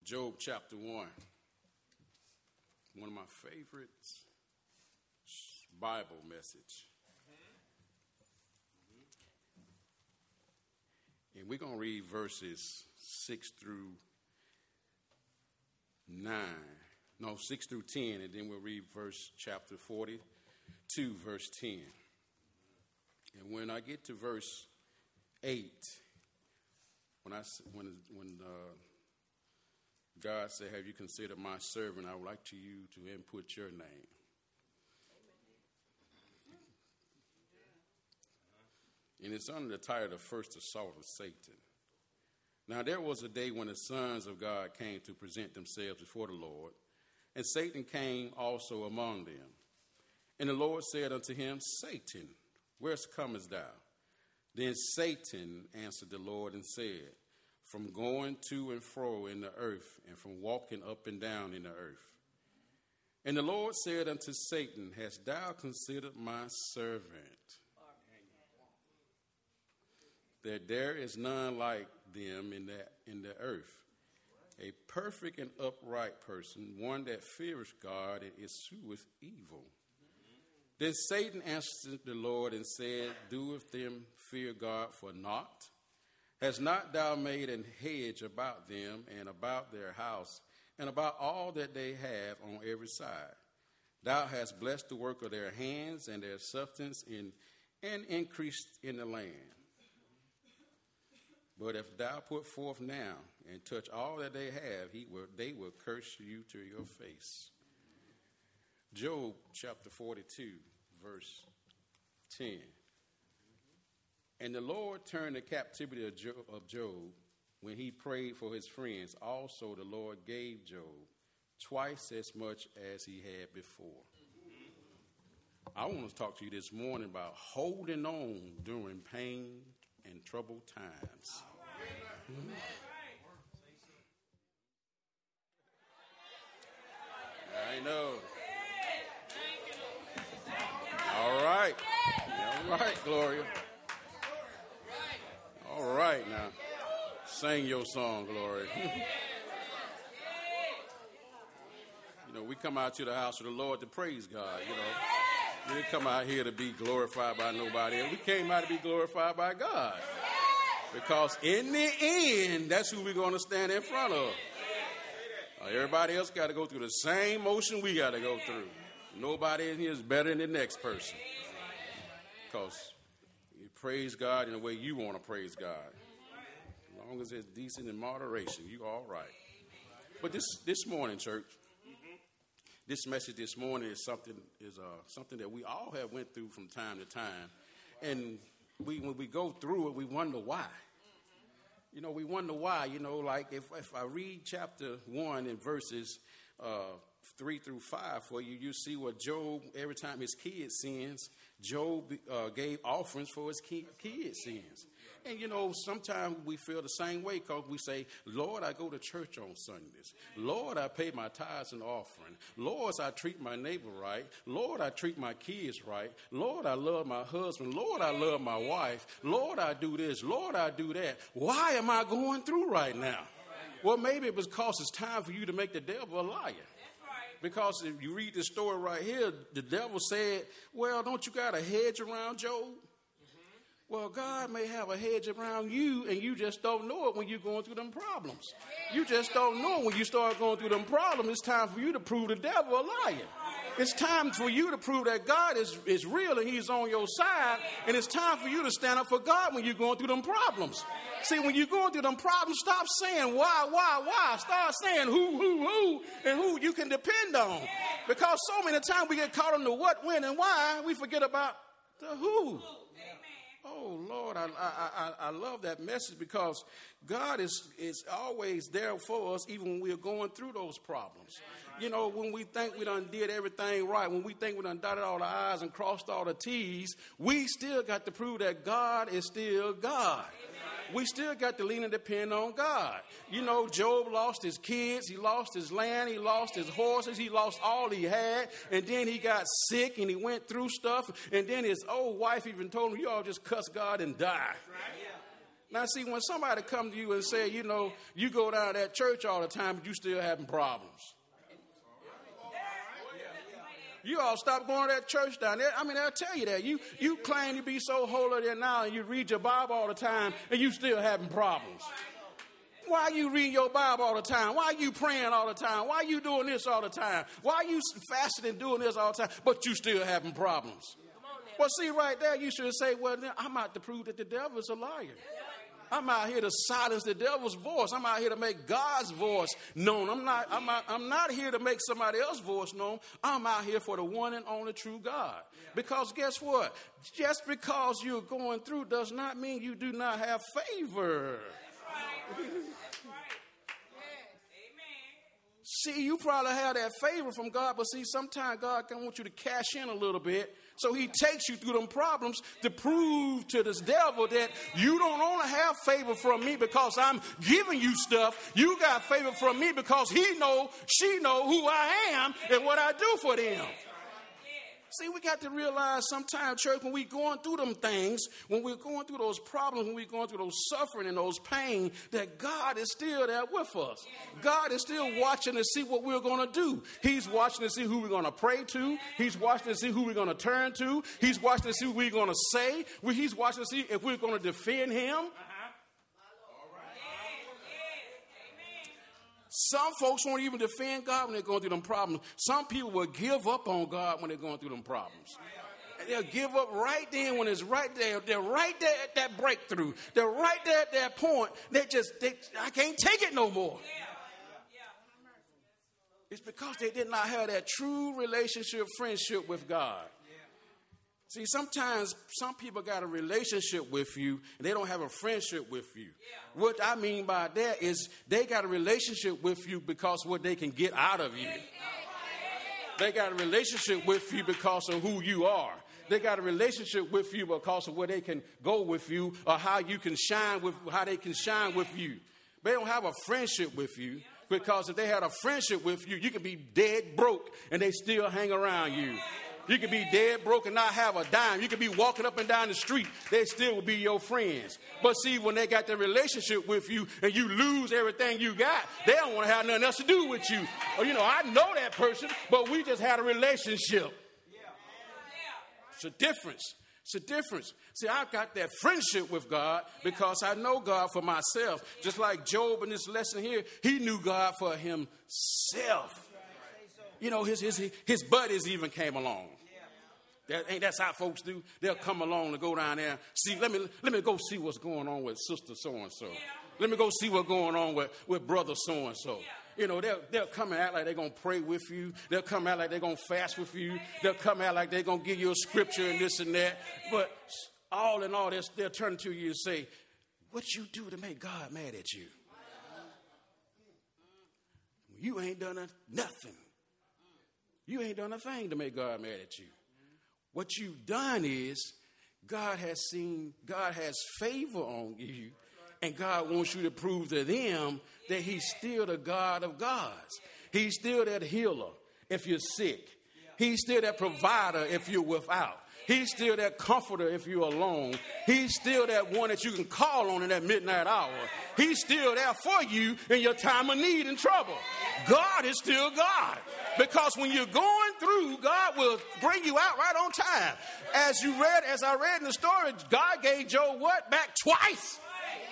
Job chapter 1. One of my favorite Bible message. And we're going to read verses 6 through 9. No, 6 through 10, and then we'll read chapter 42, verse 10. And when I get to verse 8, when God said, "Have you considered my servant?" I would like you to input your name. And it's under the title, "The First Assault of Satan." Now there was a day when the sons of God came to present themselves before the Lord, and Satan came also among them. And the Lord said unto him, "Satan, whence comest thou?" Then Satan answered the Lord and said, "From going to and fro in the earth, and from walking up and down in the earth." And the Lord said unto Satan, "Hast thou considered my servant, that there is none like them in the earth, a perfect and upright person, one that feareth God and escheweth evil?" Then Satan answered the Lord and said, "Doeth them fear God for naught? Hast not thou made an hedge about them and about their house and about all that they have on every side? Thou hast blessed the work of their hands, and their substance and increased in the land. But if thou put forth now and touch all that they have, they will curse you to your face." Job chapter 42, verse 10. And the Lord turned the captivity of Job when he prayed for his friends. Also the Lord gave Job twice as much as he had before. I want to talk to you this morning about holding on during pain and troubled times. I know. All right. All right, Gloria. All right, now. Sing your song, Gloria. We come out to the house of the Lord to praise God, We didn't come out here to be glorified by nobody. We came out to be glorified by God. Because in the end, that's who we're going to stand in front of. Everybody else got to go through the same motion we got to go through. Nobody in here is better than the next person. Because you praise God in the way you want to praise God. As long as it's decent and moderation, you all right. But this morning, church, this message this morning is something that we all have went through from time to time. And when we go through it, we wonder why. We wonder why. Like if I read chapter 1 and verses 3 through 5 for you, you see what Job, every time his kid sins, Job gave offerings for his kid sins. And, sometimes we feel the same way because we say, "Lord, I go to church on Sundays. Lord, I pay my tithes and offering. Lord, I treat my neighbor right. Lord, I treat my kids right. Lord, I love my husband. Lord, I love my wife. Lord, I do this. Lord, I do that. Why am I going through right now?" Well, maybe it was because it's time for you to make the devil a liar. Because if you read the story right here, the devil said, "Well, don't you got a hedge around Job?" Well, God may have a hedge around you, and you just don't know it when you're going through them problems. You just don't know when you start going through them problems. It's time for you to prove the devil a liar. It's time for you to prove that God is real and he's on your side. And it's time for you to stand up for God when you're going through them problems. See, when you're going through them problems, stop saying why. Start saying who, and who you can depend on. Because so many times we get caught on the what, when, and why, we forget about the who. Oh, Lord, I love that message because God is always there for us even when we're going through those problems. When we think we done did everything right, when we think we done dotted all the I's and crossed all the T's, we still got to prove that God is still God. We still got to lean and depend on God. Job lost his kids, he lost his land, he lost his horses, he lost all he had, and then he got sick and he went through stuff, and then his old wife even told him, "You all just cuss God and die." Now, see, when somebody comes to you and say, you know, you go down to that church all the time, but you still having problems. You all stop going to that church down there. I mean, I'll tell you that. You claim to be so holier than thou, and you read your Bible all the time, and you still having problems. Why are you reading your Bible all the time? Why are you praying all the time? Why are you doing this all the time? Why are you fasting and doing this all the time, but you still having problems? Well, see, right there, you should say, well, I'm out to prove that the devil is a liar. I'm out here to silence the devil's voice. I'm out here to make God's voice known. I'm not here to make somebody else's voice known. I'm out here for the one and only true God. Because guess what? Just because you're going through does not mean you do not have favor. That's right. See, you probably have that favor from God, but see, sometimes God wants you to cash in a little bit. So he takes you through them problems to prove to this devil that you don't only have favor from me because I'm giving you stuff. You got favor from me because she know who I am and what I do for them. See, we got to realize sometimes, church, when we're going through them things, when we're going through those problems, when we're going through those suffering and those pain, that God is still there with us. God is still watching to see what we're going to do. He's watching to see who we're going to pray to. He's watching to see who we're going to turn to. He's watching to see what we're going to say. He's watching to see if we're going to defend him. Some folks won't even defend God when they're going through them problems. Some people will give up on God when they're going through them problems. And they'll give up right then when it's right there. They're right there at that breakthrough. They're right there at that point. I can't take it no more. It's because they did not have that true relationship, friendship with God. See, sometimes some people got a relationship with you and they don't have a friendship with you. Yeah. What I mean by that is they got a relationship with you because what they can get out of you. They got a relationship with you because of who you are. They got a relationship with you because of where they can go with you or how they can shine with you. They don't have a friendship with you because if they had a friendship with you, you can be dead broke and they still hang around you. You could be dead broke and not have a dime. You could be walking up and down the street. They still will be your friends. But see, when they got the relationship with you and you lose everything you got, they don't want to have nothing else to do with you. Or, I know that person, but we just had a relationship. It's a difference. It's a difference. See, I've got that friendship with God because I know God for myself. Just like Job in this lesson here, he knew God for himself. His buddies even came along. That's how folks do. They'll come along to go down there. See, let me go see what's going on with sister so-and-so. Let me go see what's going on with brother so-and-so. They'll come and act like they're going to pray with you. They'll come out like they're going to fast with you. They'll come out like they're going to give you a scripture and this and that. But all in all, they'll turn to you and say, what you do to make God mad at you? You ain't done nothing. You ain't done a thing to make God mad at you. What you've done is God has favor on you, and God wants you to prove to them that he's still the God of gods. He's still that healer if you're sick. He's still that provider if you're without. He's still that comforter if you're alone. He's still that one that you can call on in that midnight hour. He's still there for you in your time of need and trouble. God is still God. Because when you're going through, God will bring you out right on time. As I read in the story, God gave Job what? Back twice.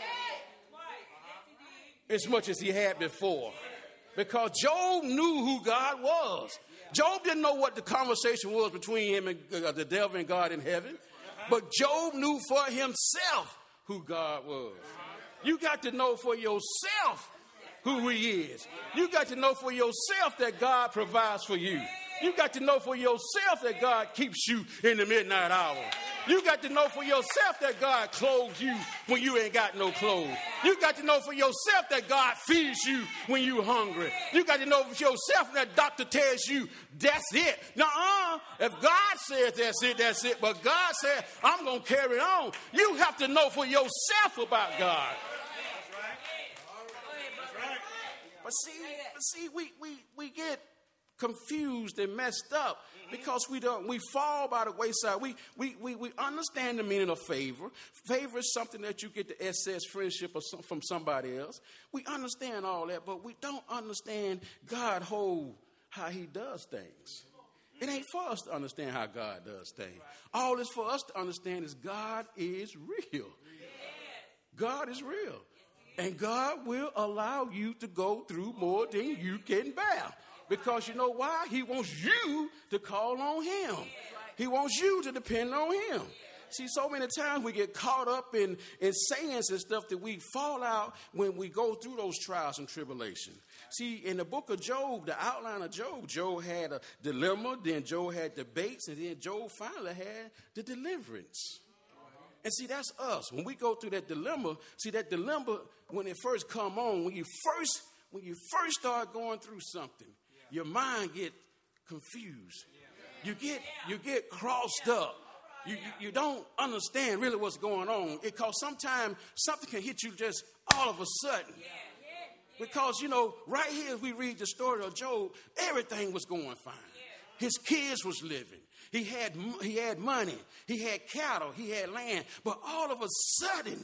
As much as he had before. Because Job knew who God was. Job didn't know what the conversation was between him and the devil and God in heaven. But Job knew for himself who God was. You got to know for yourself who he is. You got to know for yourself that God provides for you. You got to know for yourself that God keeps you in the midnight hour. You got to know for yourself that God clothes you when you ain't got no clothes. You got to know for yourself that God feeds you when you're hungry. You got to know for yourself that doctor tells you that's it. Nuh-uh. If God says that's it. But God said, I'm going to carry on. You have to know for yourself about God. But see, we get confused and messed up because we fall by the wayside. We understand the meaning of favor. Favor is something that you get to access friendship or from somebody else. We understand all that, but we don't understand God how he does things. It ain't for us to understand how God does things. All it's for us to understand is God is real. God is real. And God will allow you to go through more than you can bear. Because you know why? He wants you to call on him. He wants you to depend on him. See, so many times we get caught up in sayings and stuff that we fall out when we go through those trials and tribulations. See, in the book of Job, the outline of Job had a dilemma, then Job had debates, and then Job finally had the deliverance. And see, that's us. When we go through that dilemma, when it first come on, when you first start going through something, your mind get confused. You get crossed up. You don't understand really what's going on. Because sometimes something can hit you just all of a sudden. Because, right here we read the story of Job, everything was going fine. His kids was living. He had money. He had cattle. He had land. But all of a sudden,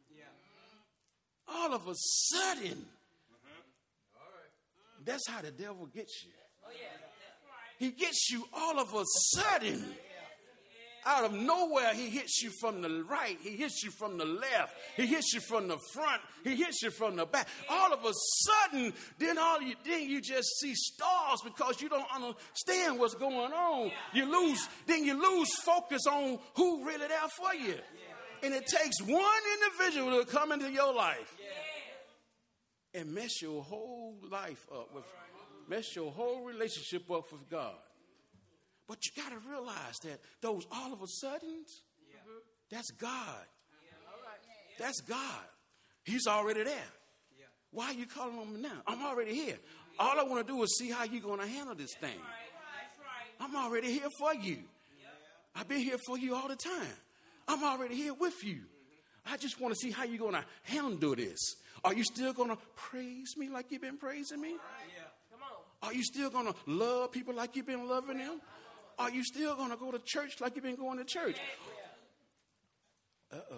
that's how the devil gets you. He gets you all of a sudden. Out of nowhere, he hits you from the right. He hits you from the left. He hits you from the front. He hits you from the back. All of a sudden, then you just see stars because you don't understand what's going on. You lose focus on who really there for you. And it takes one individual to come into your life and mess your whole life up mess your whole relationship up with God. But you got to realize that those all of a sudden, that's God. That's God. He's already there. Why are you calling on me now? I'm already here. All I want to do is see how you're going to handle this thing. I'm already here for you. I've been here for you all the time. I'm already here with you. I just want to see how you're going to handle this. Are you still going to praise me like you've been praising me? Are you still going to love people like you've been loving them? Are you still going to go to church like you've been going to church? Uh-oh.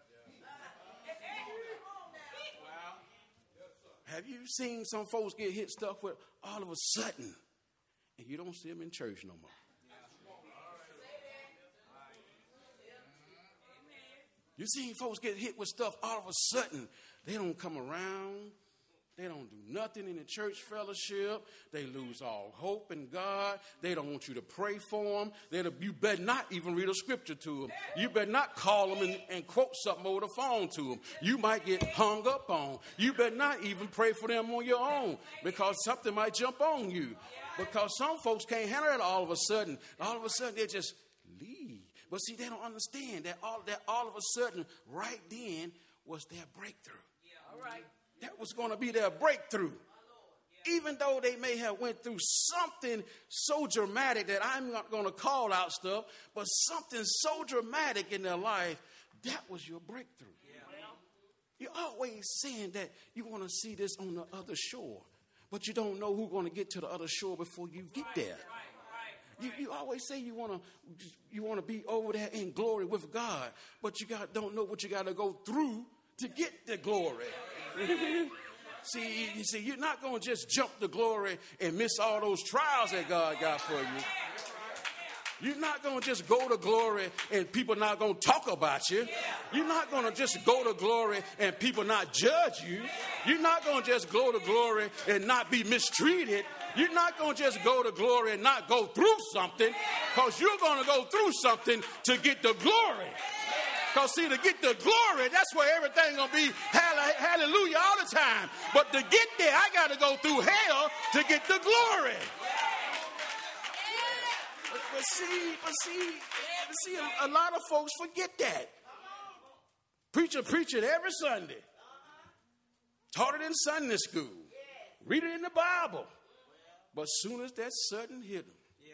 Have you seen some folks get hit stuff with all of a sudden and you don't see them in church no more? You seen folks get hit with stuff all of a sudden. They don't come around. They don't do nothing in the church fellowship. They lose all hope in God. They don't want you to pray for them. You better not even read a scripture to them. You better not call them and quote something over the phone to them. You might get hung up on. You better not even pray for them on your own because something might jump on you. Because some folks can't handle it all of a sudden. All of a sudden they just leave. But see, they don't understand that all of a sudden right then was their breakthrough. All right. That was going to be their breakthrough. Even though they may have went through something so dramatic that I'm not going to call out stuff, but something so dramatic in their life, that was your breakthrough. You're always saying that you want to see this on the other shore, but you don't know who's going to get to the other shore before you get there. You always say you want to be over there in glory with God, but you don't know what you got to go through to get the glory. See, you're not going to just jump the glory and miss all those trials that God got for you. You're not going to just go to glory and people not going to talk about you. You're not going to just go to glory and people not judge you. You're not going to just go to glory and not be mistreated. You're not going to just go to glory and not go through something, because you're going to go through something to get the glory. Because, see, to get the glory, that's where everything going to be hallelujah all the time. But to get there, I got to go through hell to get the glory. But see, a lot of folks forget that. Preach it every Sunday. Taught it in Sunday school. Read it in the Bible. But as soon as that sudden hit them,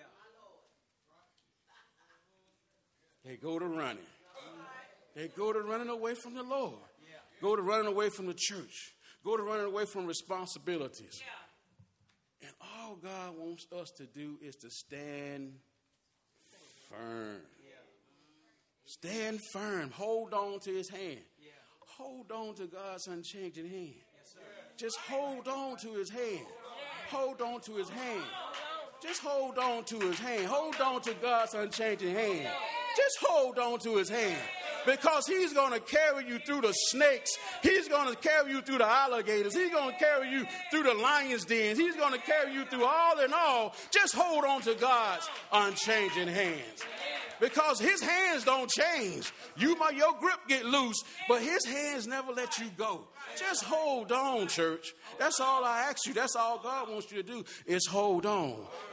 they go to running. They go to running away from the Lord. Go to running away from the church. Go to running away from responsibilities. And all God wants us to do is to stand firm. Stand firm. Hold on to his hand. Hold on to God's unchanging hand. Just hold on to his hand. Hold on to his hand. Just hold on to his hand. Hold on to God's unchanging hand. Just hold on to his hand. Because he's going to carry you through the snakes. He's going to carry you through the alligators. He's going to carry you through the lion's dens. He's going to carry you through all in all. Just hold on to God's unchanging hands. Because his hands don't change. Your grip get loose, but his hands never let you go. Just hold on, church. That's all I ask you. That's all God wants you to do is hold on.